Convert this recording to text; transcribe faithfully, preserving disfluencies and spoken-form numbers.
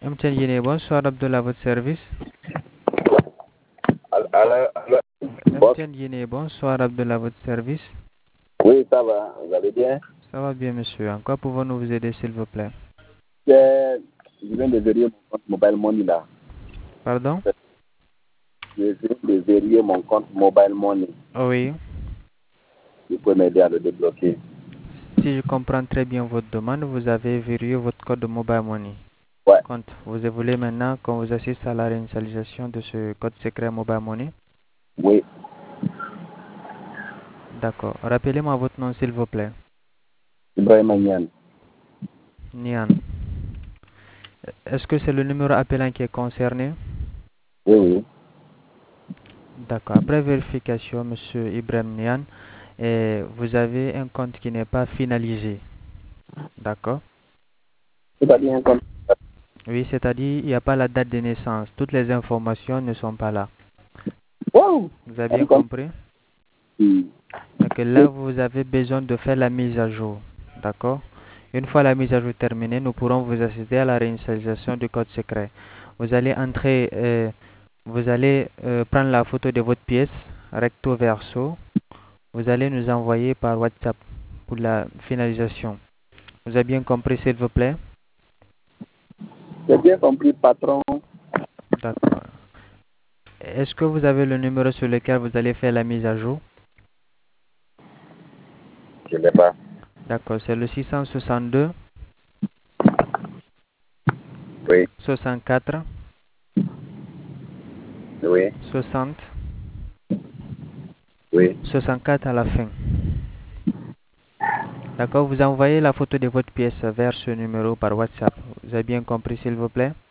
M T N, bonsoir Abdullah, à votre service. Alors, alors, alors, bon, M T N, bonsoir Abdullah, à votre service. oui, ça va, vous allez bien? Ça va bien, monsieur. En quoi pouvons-nous vous aider, s'il vous plaît? C'est- Je viens de vérifier mon compte Mobile Money là. Pardon? Je viens de vérifier mon compte Mobile Money. Oui. Vous pouvez m'aider à le débloquer. Si je comprends très bien votre demande, vous avez verrouillé votre code de Mobile Money. Ouais, Compte. Vous voulez maintenant qu'on vous assiste à la réinitialisation de ce code secret Mobile Money? oui, D'accord. Rappelez-moi votre nom, s'il vous plaît. Ibrahim Agnan. Nian. Est-ce que c'est le numéro appelant qui est concerné? Oui, oui. D'accord. Après vérification, monsieur Ibrahim Nian, et vous avez un compte qui n'est pas finalisé. D'accord. C'est-à-dire un compte. Oui, c'est-à-dire il n'y a pas la date de naissance. Toutes les informations ne sont pas là. Wow! Vous avez Un bien compte. compris? Oui. Donc là, vous avez besoin de faire la mise à jour. D'accord? Une fois la mise à jour terminée, nous pourrons vous assister à la réinitialisation du code secret. Vous allez entrer, euh, vous allez euh, prendre la photo de votre pièce, recto verso. Vous allez nous envoyer par WhatsApp pour la finalisation. Vous avez bien compris, s'il vous plaît? J'ai bien compris, patron. D'accord. Est-ce que vous avez le numéro sur lequel vous allez faire la mise à jour? Je ne l'ai pas. D'accord, c'est le six cent soixante-deux Oui, soixante-quatre oui, soixante oui. soixante-quatre à la fin. D'accord, vous envoyez la photo de votre pièce vers ce numéro par WhatsApp. Vous avez bien compris, s'il vous plaît?